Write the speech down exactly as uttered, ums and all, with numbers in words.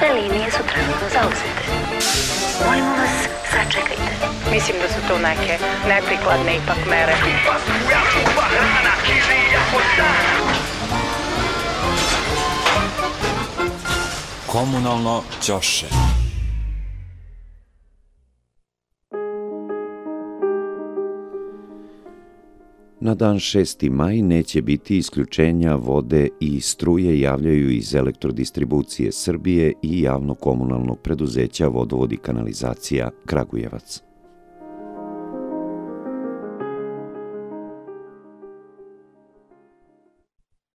linije su trenutno zauzete. Molimo vas, sačekajte. Mislim da su to neke neprikladne ipak mere. Komunalno ćoše. Na dan šesti maj neće biti isključenja vode i struje, javljaju iz Elektrodistribucije Srbije i javno-komunalnog preduzeća Vodovod i kanalizacija Kragujevac.